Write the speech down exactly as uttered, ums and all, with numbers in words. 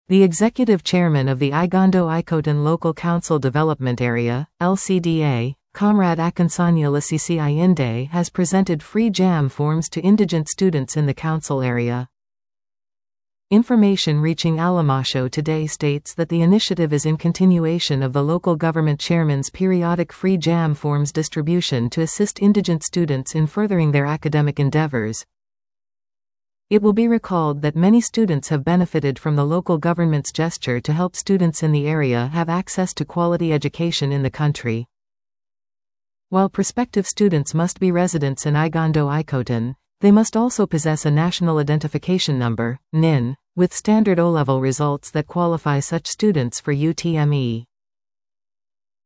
The executive chairman of the Igondo-Ikoton Local Council Development Area, L C D A, Comrade Akinsanya Lasisi Inde, has presented free jam forms to indigent students in the council area. Information reaching Alamasho today states that the initiative is in continuation of the local government chairman's periodic free jam forms distribution to assist indigent students in furthering their academic endeavors. It will be recalled that many students have benefited from the local government's gesture to help students in the area have access to quality education in the country. While prospective students must be residents in Igondo-Ikoton, they must also possess a National Identification Number, N I N, with standard O-level results that qualify such students for U T M E.